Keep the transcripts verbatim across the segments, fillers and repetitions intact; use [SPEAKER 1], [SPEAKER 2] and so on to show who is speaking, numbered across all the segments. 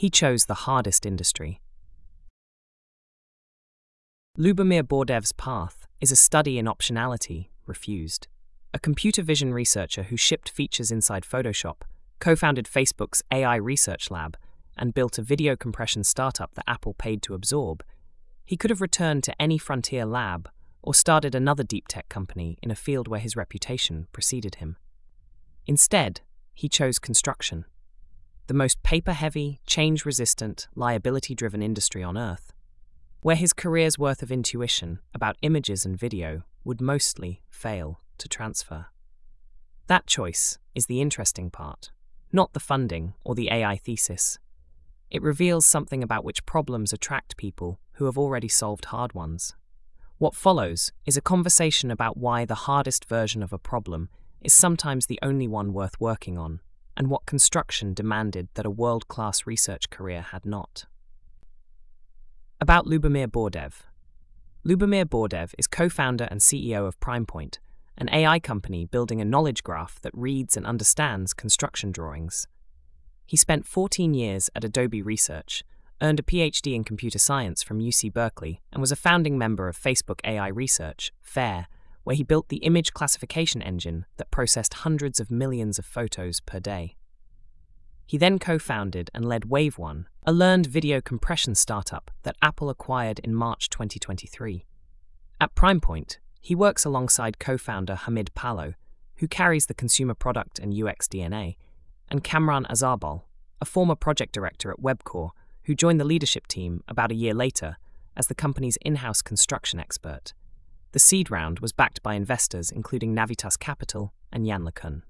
[SPEAKER 1] He chose the hardest industry. Lubomir Bordev's path is a study in optionality, refused. A computer vision researcher who shipped features inside Photoshop, co-founded Facebook's A I research lab, and built a video compression startup that Apple paid to absorb, he could have returned to any frontier lab or started another deep tech company in a field where his reputation preceded him. Instead, he chose construction, the most paper-heavy, change-resistant, liability-driven industry on Earth, where his career's worth of intuition about images and video would mostly fail to transfer. That choice is the interesting part, not the funding or the A I thesis. It reveals something about which problems attract people who have already solved hard ones. What follows is a conversation about why the hardest version of a problem is sometimes the only one worth working on, and what construction demanded that a world-class research career had not. About Lubomir Bordev. Lubomir Bordev is co-founder and C E O of PrimePoint, an A I company building a knowledge graph that reads and understands construction drawings. He spent fourteen years at Adobe Research, earned a P H D in computer science from U C Berkeley, and was a founding member of Facebook A I Research, FAIR, where he built the image classification engine that processed hundreds of millions of photos per day. He then co-founded and led WaveOne, a learned video compression startup that Apple acquired in March twenty twenty-three. At PrimePoint, he works alongside co-founder Hamid Palo, who carries the consumer product and U X D N A, and Kamran Azarbal, a former project director at Webcore, who joined the leadership team about a year later as the company's in-house construction expert. The seed round was backed by investors including Navitas Capital and Jan LeCun.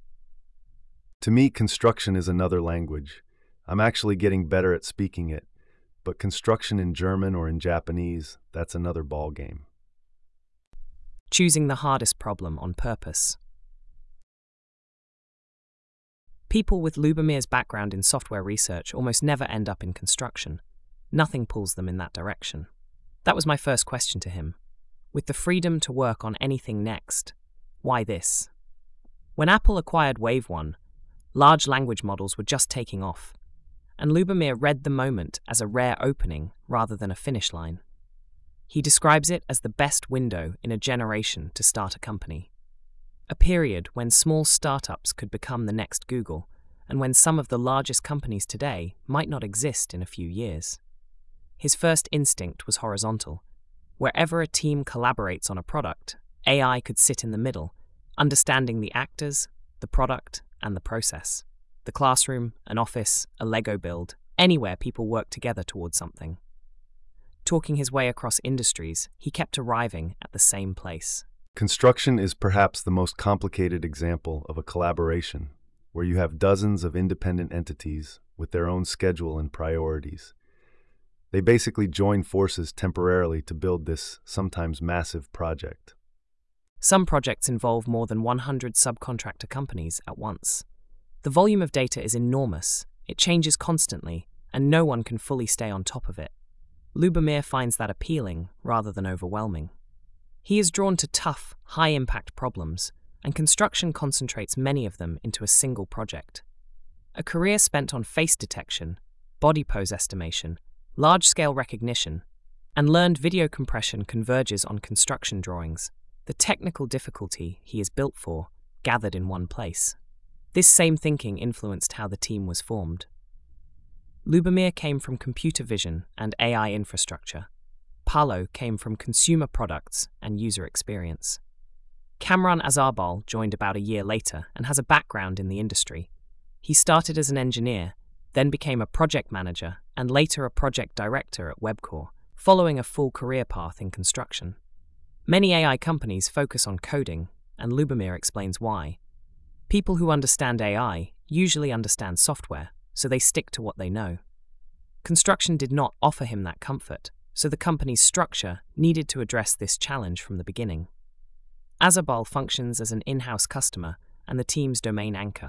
[SPEAKER 2] To me, construction is another language. I'm actually getting better at speaking it, but construction in German or in Japanese, that's another ballgame.
[SPEAKER 1] Choosing the hardest problem on purpose. People with Lubomir's background in software research almost never end up in construction. Nothing pulls them in that direction. That was my first question to him. With the freedom to work on anything next, why this? When Apple acquired WaveOne, large language models were just taking off, and Lubomir read the moment as a rare opening rather than a finish line. He describes it as the best window in a generation to start a company. A period when small startups could become the next Google, and when some of the largest companies today might not exist in a few years. His first instinct was horizontal. Wherever a team collaborates on a product, A I could sit in the middle, understanding the actors, the product, and the process. The classroom, an office, a Lego build, anywhere people work together towards something. Talking his way across industries, he kept arriving at the same place.
[SPEAKER 2] Construction is perhaps the most complicated example of a collaboration, where you have dozens of independent entities with their own schedule and priorities. They basically join forces temporarily to build this sometimes massive project.
[SPEAKER 1] Some projects involve more than one hundred subcontractor companies at once. The volume of data is enormous, it changes constantly, and no one can fully stay on top of it. Lubomir finds that appealing rather than overwhelming. He is drawn to tough, high-impact problems, and construction concentrates many of them into a single project. A career spent on face detection, body pose estimation, large-scale recognition, and learned video compression converges on construction drawings, the technical difficulty he is built for, gathered in one place. This same thinking influenced how the team was formed. Lubomir came from computer vision and A I infrastructure. Palo came from consumer products and user experience. Kamran Azarbal joined about a year later and has a background in the industry. He started as an engineer, then became a project manager, and later a project director at Webcore, following a full career path in construction. Many A I companies focus on coding, and Lubomir explains why. People who understand A I usually understand software, so they stick to what they know. Construction did not offer him that comfort, so the company's structure needed to address this challenge from the beginning. Azarbal functions as an in-house customer and the team's domain anchor.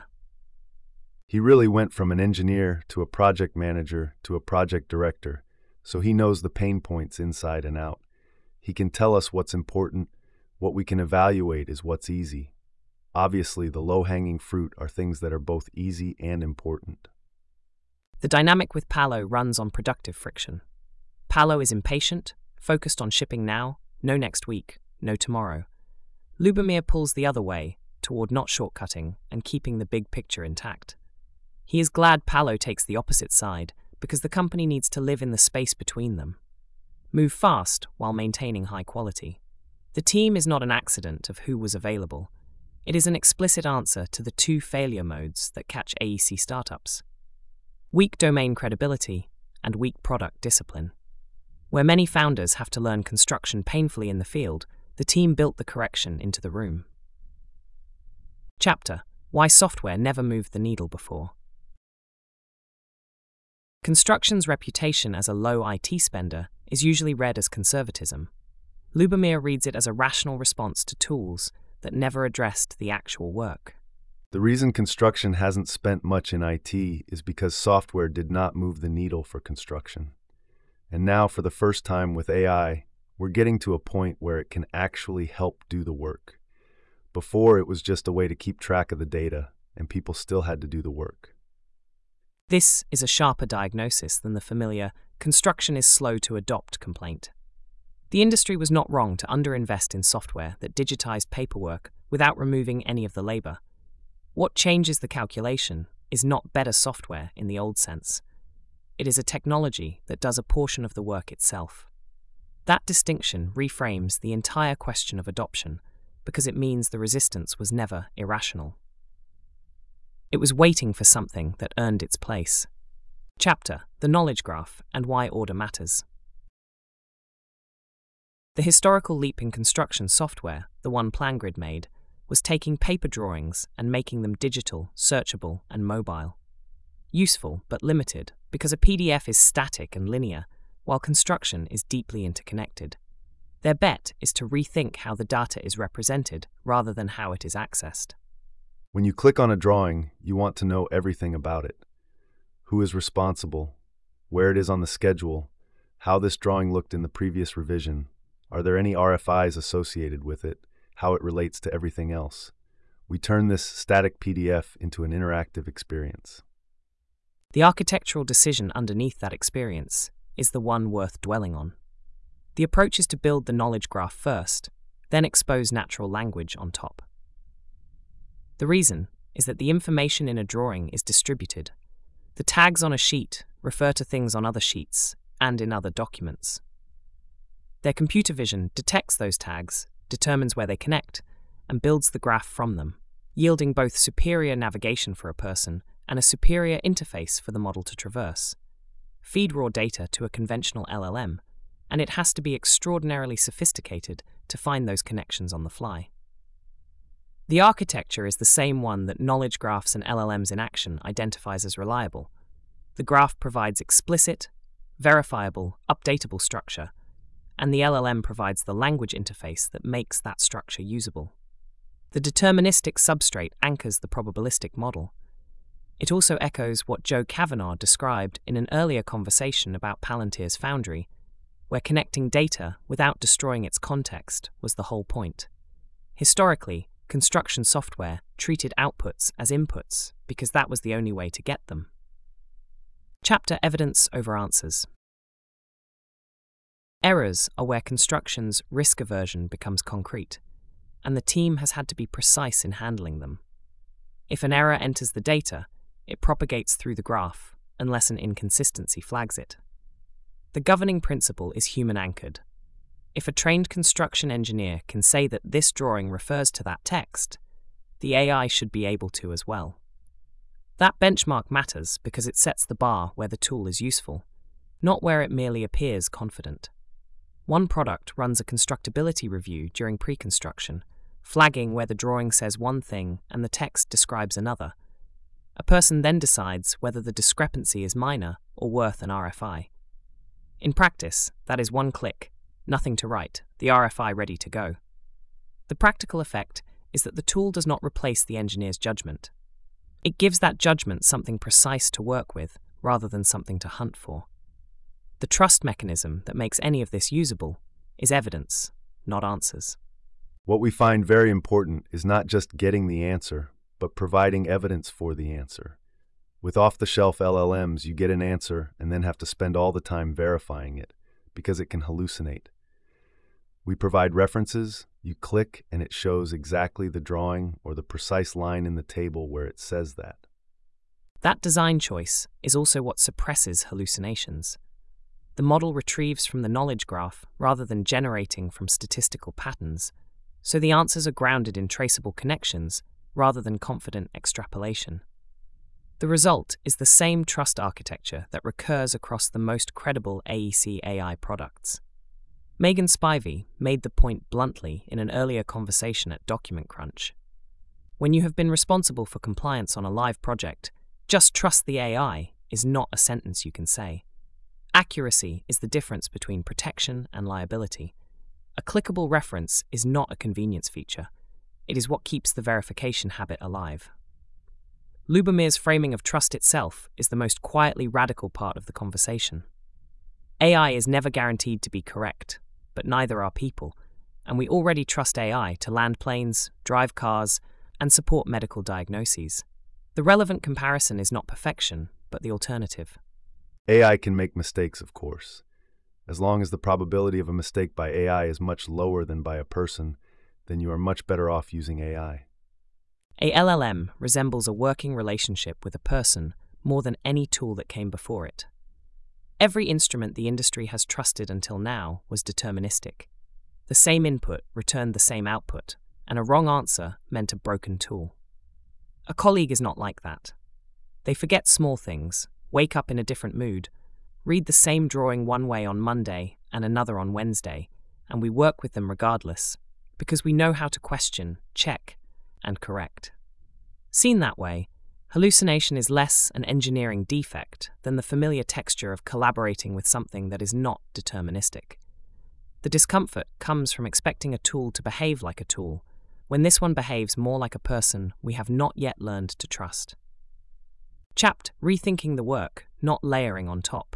[SPEAKER 2] He really went from an engineer to a project manager to a project director, so he knows the pain points inside and out. He can tell us what's important. What we can evaluate is what's easy. Obviously, the low-hanging fruit are things that are both easy and important.
[SPEAKER 1] The dynamic with Palo runs on productive friction. Palo is impatient, focused on shipping now, no next week, no tomorrow. Lubomir pulls the other way, toward not shortcutting and keeping the big picture intact. He is glad Palo takes the opposite side because the company needs to live in the space between them. Move fast while maintaining high quality. The team is not an accident of who was available. It is an explicit answer to the two failure modes that catch A E C startups: weak domain credibility and weak product discipline. Where many founders have to learn construction painfully in the field, the team built the correction into the room. Chapter: Why Software Never Moved the Needle Before. Construction's reputation as a low I T spender is usually read as conservatism. Lubomir reads it as a rational response to tools that never addressed the actual work.
[SPEAKER 2] The reason construction hasn't spent much in I T is because software did not move the needle for construction. And now, for the first time with A I, we're getting to a point where it can actually help do the work. Before, it was just a way to keep track of the data, and people still had to do the work.
[SPEAKER 1] This is a sharper diagnosis than the familiar "construction is slow to adopt" complaint. The industry was not wrong to underinvest in software that digitized paperwork without removing any of the labor. What changes the calculation is not better software in the old sense. It is a technology that does a portion of the work itself. That distinction reframes the entire question of adoption because it means the resistance was never irrational. It was waiting for something that earned its place. Chapter: The Knowledge Graph and Why Order Matters. The historical leap in construction software, the one PlanGrid made, was taking paper drawings and making them digital, searchable, and mobile. Useful, but limited, because a P D F is static and linear, while construction is deeply interconnected. Their bet is to rethink how the data is represented rather than how it is accessed.
[SPEAKER 2] When you click on a drawing, you want to know everything about it. Who is responsible, where it is on the schedule, how this drawing looked in the previous revision, are there any R F Is associated with it, how it relates to everything else. We turn this static P D F into an interactive experience.
[SPEAKER 1] The architectural decision underneath that experience is the one worth dwelling on. The approach is to build the knowledge graph first, then expose natural language on top. The reason is that the information in a drawing is distributed. The tags on a sheet refer to things on other sheets and in other documents. Their computer vision detects those tags, determines where they connect, and builds the graph from them, yielding both superior navigation for a person and a superior interface for the model to traverse. Feed raw data to a conventional L L M, and it has to be extraordinarily sophisticated to find those connections on the fly. The architecture is the same one that knowledge graphs and L L Ms in action identifies as reliable. The graph provides explicit, verifiable, updatable structure, and the L L M provides the language interface that makes that structure usable. The deterministic substrate anchors the probabilistic model. It also echoes what Joe Kavanaugh described in an earlier conversation about Palantir's Foundry, where connecting data without destroying its context was the whole point. Historically, construction software treated outputs as inputs because that was the only way to get them. Chapter: Evidence over Answers. Errors are where construction's risk aversion becomes concrete, and the team has had to be precise in handling them. If an error enters the data, it propagates through the graph unless an inconsistency flags it. The governing principle is human-anchored. If a trained construction engineer can say that this drawing refers to that text, the A I should be able to as well. That benchmark matters because it sets the bar where the tool is useful, not where it merely appears confident. One product runs a constructability review during pre-construction, flagging where the drawing says one thing and the text describes another. A person then decides whether the discrepancy is minor or worth an R F I. In practice, that is one click, nothing to write, the R F I ready to go. The practical effect is that the tool does not replace the engineer's judgment. It gives that judgment something precise to work with rather than something to hunt for. The trust mechanism that makes any of this usable is evidence, not answers.
[SPEAKER 2] What we find very important is not just getting the answer, but providing evidence for the answer. With off-the-shelf L L Ms, you get an answer and then have to spend all the time verifying it, because it can hallucinate. We provide references, you click, and it shows exactly the drawing or the precise line in the table where it says that.
[SPEAKER 1] That design choice is also what suppresses hallucinations. The model retrieves from the knowledge graph rather than generating from statistical patterns, so the answers are grounded in traceable connections rather than confident extrapolation. The result is the same trust architecture that recurs across the most credible A E C A I products. Megan Spivey made the point bluntly in an earlier conversation at Document Crunch. When you have been responsible for compliance on a live project, "Just trust the A I" is not a sentence you can say. Accuracy is the difference between protection and liability. A clickable reference is not a convenience feature. It is what keeps the verification habit alive. Lubomir's framing of trust itself is the most quietly radical part of the conversation. A I is never guaranteed to be correct, but neither are people, and we already trust A I to land planes, drive cars, and support medical diagnoses. The relevant comparison is not perfection, but the alternative.
[SPEAKER 2] A I can make mistakes, of course. As long as the probability of a mistake by A I is much lower than by a person, then you are much better off using A I.
[SPEAKER 1] A L L M resembles a working relationship with a person more than any tool that came before it. Every instrument the industry has trusted until now was deterministic. The same input returned the same output, and a wrong answer meant a broken tool. A colleague is not like that. They forget small things, wake up in a different mood, read the same drawing one way on Monday and another on Wednesday, and we work with them regardless, because we know how to question, check, and correct. Seen that way, hallucination is less an engineering defect than the familiar texture of collaborating with something that is not deterministic. The discomfort comes from expecting a tool to behave like a tool, when this one behaves more like a person we have not yet learned to trust. Chapped, rethinking the work, not layering on top.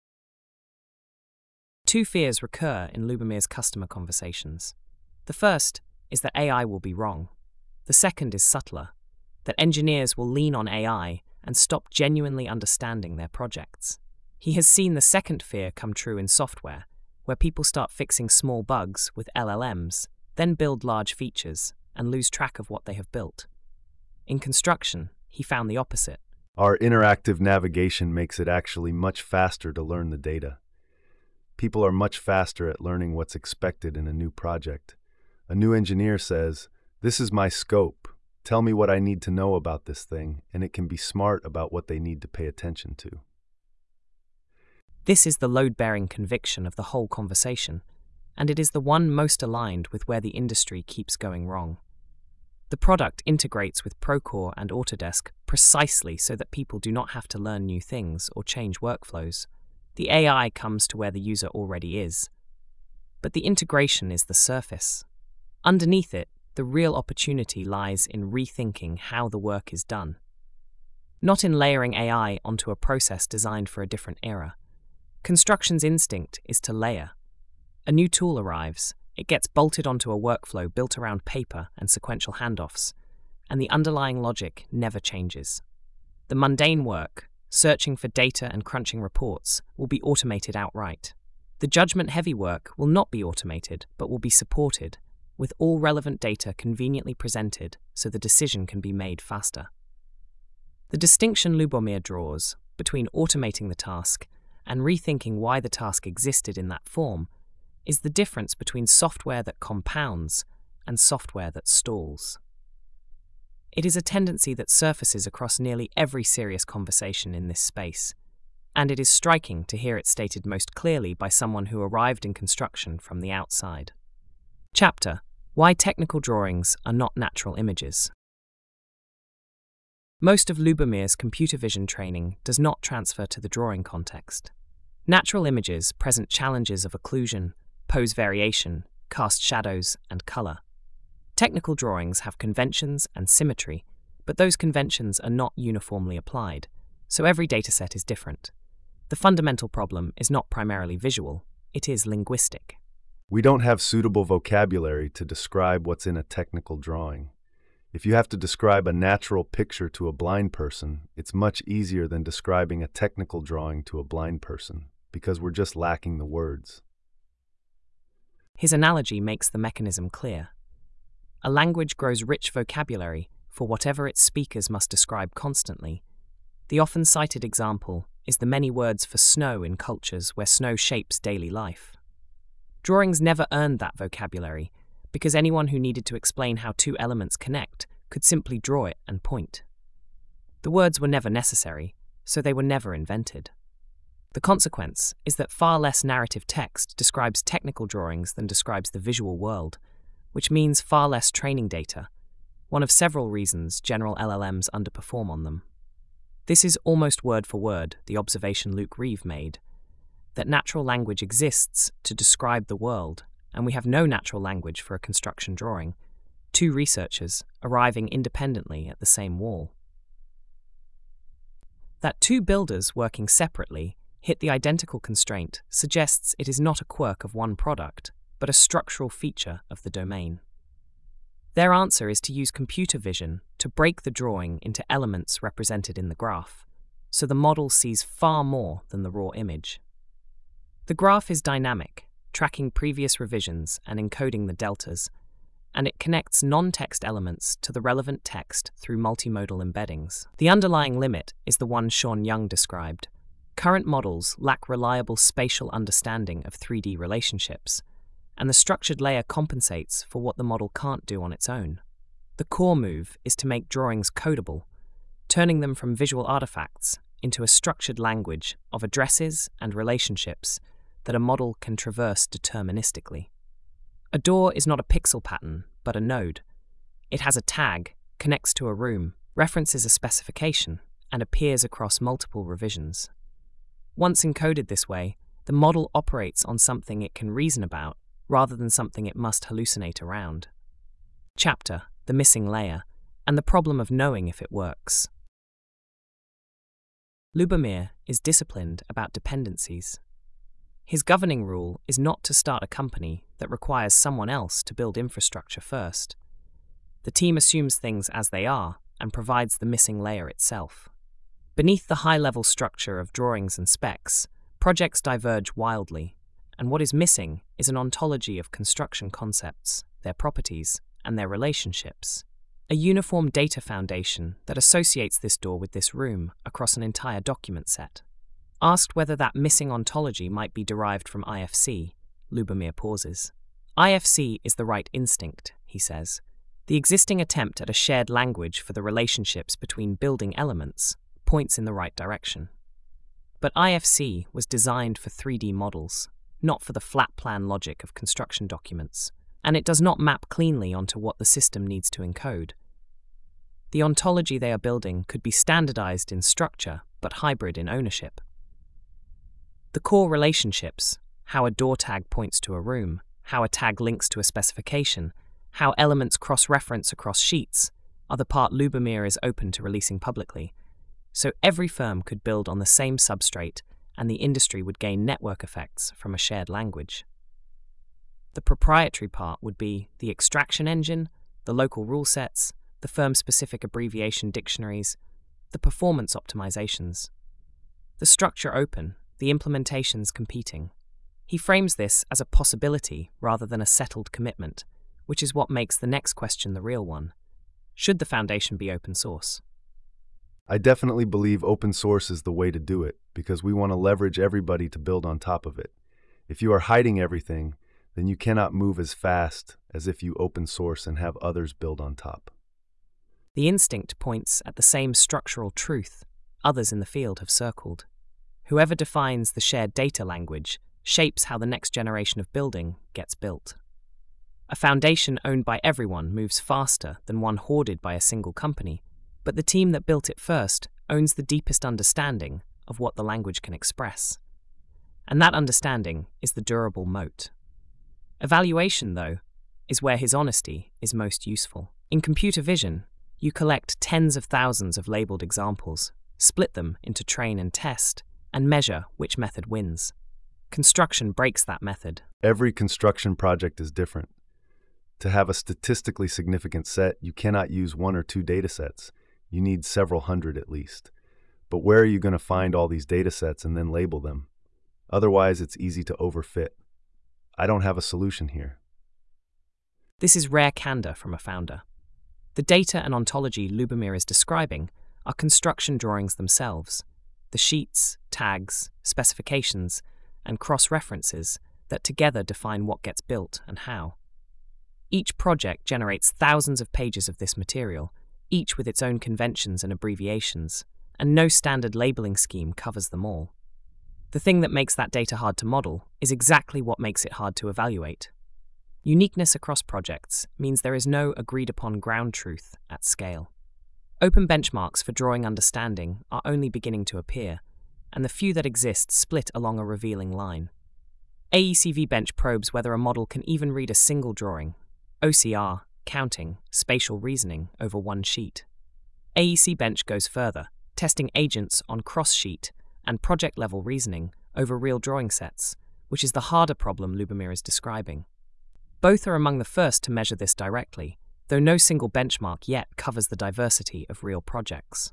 [SPEAKER 1] Two fears recur in Lubomir's customer conversations. The first is that A I will be wrong. The second is subtler, that engineers will lean on A I and stop genuinely understanding their projects. He has seen the second fear come true in software, where people start fixing small bugs with L L Ms, then build large features and lose track of what they have built. In construction, he found the opposite.
[SPEAKER 2] Our interactive navigation makes it actually much faster to learn the data. People are much faster at learning what's expected in a new project. A new engineer says, "This is my scope. Tell me what I need to know about this thing," and it can be smart about what they need to pay attention to.
[SPEAKER 1] This is the load-bearing conviction of the whole conversation, and it is the one most aligned with where the industry keeps going wrong. The product integrates with Procore and Autodesk precisely so that people do not have to learn new things or change workflows. The A I comes to where the user already is. But the integration is the surface. Underneath it, the real opportunity lies in rethinking how the work is done. Not in layering A I onto a process designed for a different era. Construction's instinct is to layer. A new tool arrives, it gets bolted onto a workflow built around paper and sequential handoffs, and the underlying logic never changes. The mundane work, searching for data and crunching reports, will be automated outright. The judgment-heavy work will not be automated, but will be supported, with all relevant data conveniently presented so the decision can be made faster. The distinction Lubomir draws between automating the task and rethinking why the task existed in that form is the difference between software that compounds and software that stalls. It is a tendency that surfaces across nearly every serious conversation in this space, and it is striking to hear it stated most clearly by someone who arrived in construction from the outside. Chapter: Why Technical Drawings Are Not Natural Images. Most of Lubomir's computer vision training does not transfer to the drawing context. Natural images present challenges of occlusion, pose variation, cast shadows, and color. Technical drawings have conventions and symmetry, but those conventions are not uniformly applied, so every dataset is different. The fundamental problem is not primarily visual, it is linguistic.
[SPEAKER 2] We don't have suitable vocabulary to describe what's in a technical drawing. If you have to describe a natural picture to a blind person, it's much easier than describing a technical drawing to a blind person, because we're just lacking the words.
[SPEAKER 1] His analogy makes the mechanism clear. A language grows rich vocabulary for whatever its speakers must describe constantly. The often cited example is the many words for snow in cultures where snow shapes daily life. Drawings never earned that vocabulary because anyone who needed to explain how two elements connect could simply draw it and point. The words were never necessary, so they were never invented. The consequence is that far less narrative text describes technical drawings than describes the visual world, which means far less training data, one of several reasons general L L Ms underperform on them. This is almost word for word the observation Luke Reeve made, that natural language exists to describe the world, and we have no natural language for a construction drawing, two researchers arriving independently at the same wall. That two builders working separately hit the identical constraint suggests it is not a quirk of one product, but a structural feature of the domain. Their answer is to use computer vision to break the drawing into elements represented in the graph, so the model sees far more than the raw image. The graph is dynamic, tracking previous revisions and encoding the deltas, and it connects non-text elements to the relevant text through multimodal embeddings. The underlying limit is the one Sean Young described. Current models lack reliable spatial understanding of three D relationships, and the structured layer compensates for what the model can't do on its own. The core move is to make drawings codable, turning them from visual artifacts into a structured language of addresses and relationships that a model can traverse deterministically. A door is not a pixel pattern, but a node. It has a tag, connects to a room, references a specification, and appears across multiple revisions. Once encoded this way, the model operates on something it can reason about, rather than something it must hallucinate around. Chapter: The Missing Layer, and the Problem of Knowing if it works. Lubomir is disciplined about dependencies. His governing rule is not to start a company that requires someone else to build infrastructure first. The team assumes things as they are and provides the missing layer itself. Beneath the high-level structure of drawings and specs, projects diverge wildly, and what is missing is an ontology of construction concepts, their properties, and their relationships. A uniform data foundation that associates this door with this room across an entire document set. Asked whether that missing ontology might be derived from I F C, Lubomir pauses. I F C is the right instinct, he says. The existing attempt at a shared language for the relationships between building elements points in the right direction. But I F C was designed for three D models, not for the flat plan logic of construction documents, and it does not map cleanly onto what the system needs to encode. The ontology they are building could be standardized in structure, but hybrid in ownership. The core relationships, how a door tag points to a room, how a tag links to a specification, how elements cross-reference across sheets, are the part Lubomir is open to releasing publicly, so every firm could build on the same substrate and the industry would gain network effects from a shared language. The proprietary part would be the extraction engine, the local rule sets, the firm-specific abbreviation dictionaries, the performance optimizations. The structure open, the implementations competing. He frames this as a possibility rather than a settled commitment, which is what makes the next question the real one. Should the foundation be open source?
[SPEAKER 2] I definitely believe open source is the way to do it, because we want to leverage everybody to build on top of it. If you are hiding everything, then you cannot move as fast as if you open source and have others build on top.
[SPEAKER 1] The instinct points at the same structural truth others in the field have circled. Whoever defines the shared data language shapes how the next generation of building gets built. A foundation owned by everyone moves faster than one hoarded by a single company, but the team that built it first owns the deepest understanding of what the language can express. And that understanding is the durable moat. Evaluation, though, is where his honesty is most useful. In computer vision, you collect tens of thousands of labeled examples, split them into train and test, and measure which method wins. Construction breaks that method.
[SPEAKER 2] Every construction project is different. To have a statistically significant set, you cannot use one or two datasets. You need several hundred at least. But where are you going to find all these datasets and then label them? Otherwise, it's easy to overfit. I don't have a solution here.
[SPEAKER 1] This is rare candor from a founder. The data and ontology Lubomir is describing are construction drawings themselves, the sheets, tags, specifications, and cross-references that together define what gets built and how. Each project generates thousands of pages of this material, each with its own conventions and abbreviations, and no standard labeling scheme covers them all. The thing that makes that data hard to model is exactly what makes it hard to evaluate. Uniqueness across projects means there is no agreed-upon ground truth at scale. Open benchmarks for drawing understanding are only beginning to appear, and the few that exist split along a revealing line. A E C V Bench probes whether a model can even read a single drawing, O C R, counting, spatial reasoning over one sheet. A E C Bench goes further, testing agents on cross-sheet and project-level reasoning over real drawing sets, which is the harder problem Lubomir is describing. Both are among the first to measure this directly, though no single benchmark yet covers the diversity of real projects.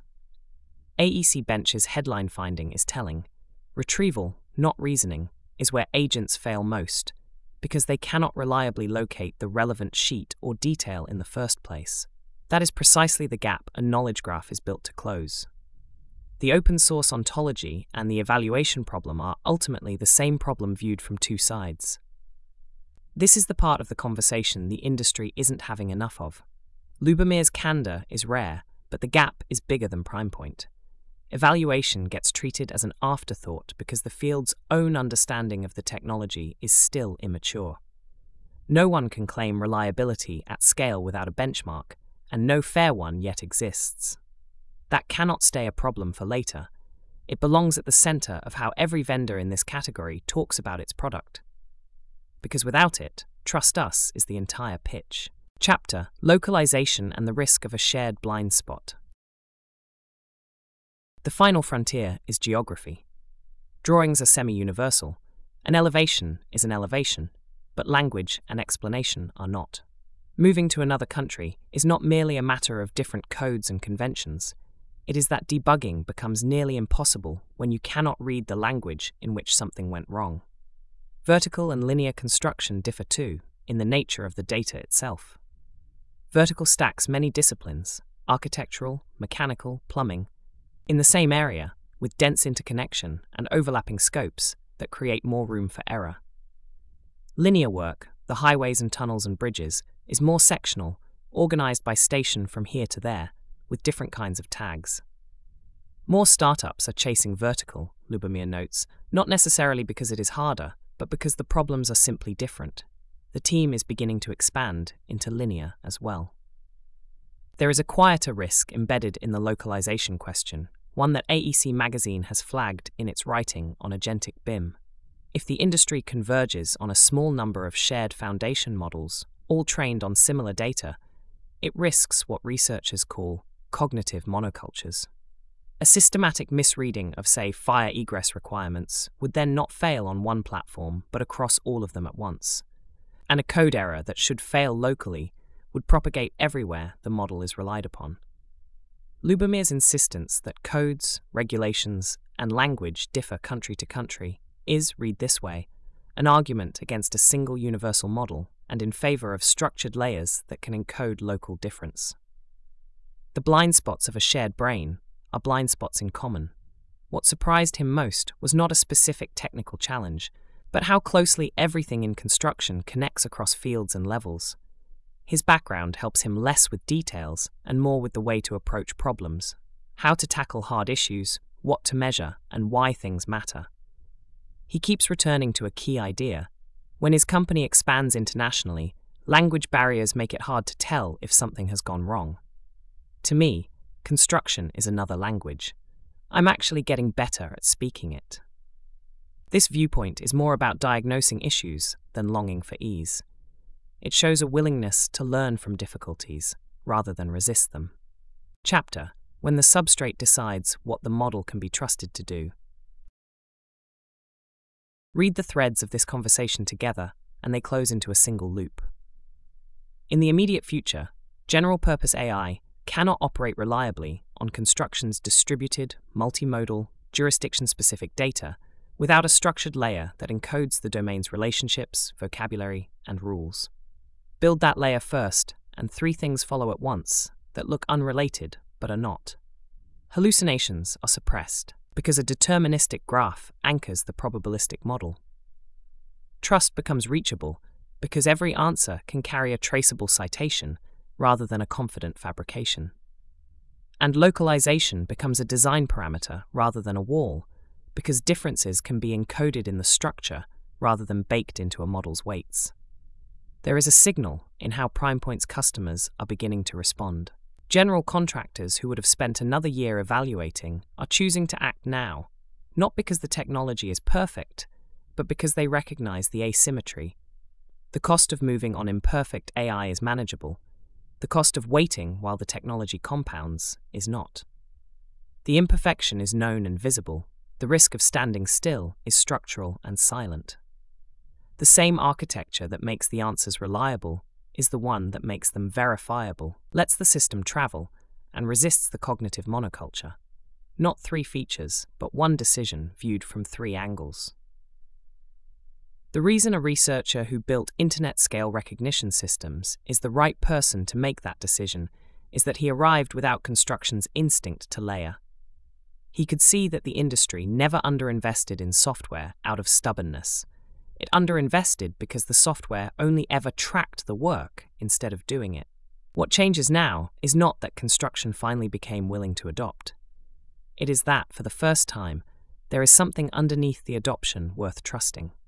[SPEAKER 1] A E C Bench's headline finding is telling. Retrieval, not reasoning, is where agents fail most, because they cannot reliably locate the relevant sheet or detail in the first place. That is precisely the gap a knowledge graph is built to close. The open source ontology and the evaluation problem are ultimately the same problem viewed from two sides. This is the part of the conversation the industry isn't having enough of. Lubomir's candor is rare, but the gap is bigger than PrimePoint. Evaluation gets treated as an afterthought because the field's own understanding of the technology is still immature. No one can claim reliability at scale without a benchmark, and no fair one yet exists. That cannot stay a problem for later. It belongs at the center of how every vendor in this category talks about its product. Because without it, trust us is the entire pitch. Chapter: Localization and the Risk of a Shared Blind Spot. The final frontier is geography. Drawings are semi-universal. An elevation is an elevation, but language and explanation are not. Moving to another country is not merely a matter of different codes and conventions. It is that debugging becomes nearly impossible when you cannot read the language in which something went wrong. Vertical and linear construction differ too, in the nature of the data itself. Vertical stacks many disciplines, architectural, mechanical, plumbing, in the same area, with dense interconnection and overlapping scopes that create more room for error. Linear work, the highways and tunnels and bridges, is more sectional, organized by station from here to there, with different kinds of tags. More startups are chasing vertical, Lubomir notes, not necessarily because it is harder, but because the problems are simply different. The team is beginning to expand into linear as well. There is a quieter risk embedded in the localization question, one that A E C Magazine has flagged in its writing on agentic B I M. If the industry converges on a small number of shared foundation models, all trained on similar data, it risks what researchers call cognitive monocultures. A systematic misreading of, say, fire egress requirements would then not fail on one platform but across all of them at once. And a code error that should fail locally would propagate everywhere the model is relied upon. Lubomir's insistence that codes, regulations, and language differ country to country is, read this way, an argument against a single universal model and in favor of structured layers that can encode local difference. The blind spots of a shared brain are blind spots in common. What surprised him most was not a specific technical challenge, but how closely everything in construction connects across fields and levels. His background helps him less with details and more with the way to approach problems, how to tackle hard issues, what to measure, and why things matter. He keeps returning to a key idea. When his company expands internationally, language barriers make it hard to tell if something has gone wrong. To me, construction is another language. I'm actually getting better at speaking it. This viewpoint is more about diagnosing issues than longing for ease. It shows a willingness to learn from difficulties rather than resist them. Chapter: When the substrate decides what the model can be trusted to do. Read the threads of this conversation together, and they close into a single loop. In the immediate future, general-purpose A I cannot operate reliably on construction's distributed, multimodal, jurisdiction-specific data without a structured layer that encodes the domain's relationships, vocabulary, and rules. Build that layer first, and three things follow at once that look unrelated but are not. Hallucinations are suppressed because a deterministic graph anchors the probabilistic model. Trust becomes reachable because every answer can carry a traceable citation rather than a confident fabrication. And localization becomes a design parameter rather than a wall because differences can be encoded in the structure rather than baked into a model's weights. There is a signal in how PrimePoint's customers are beginning to respond. General contractors who would have spent another year evaluating are choosing to act now, not because the technology is perfect, but because they recognize the asymmetry. The cost of moving on imperfect A I is manageable. The cost of waiting while the technology compounds is not. The imperfection is known and visible. The risk of standing still is structural and silent. The same architecture that makes the answers reliable is the one that makes them verifiable, lets the system travel, and resists the cognitive monoculture. Not three features, but one decision viewed from three angles. The reason a researcher who built internet-scale recognition systems is the right person to make that decision is that he arrived without construction's instinct to layer. He could see that the industry never underinvested in software out of stubbornness. It underinvested because the software only ever tracked the work instead of doing it. What changes now is not that construction finally became willing to adopt. It is that, for the first time, there is something underneath the adoption worth trusting.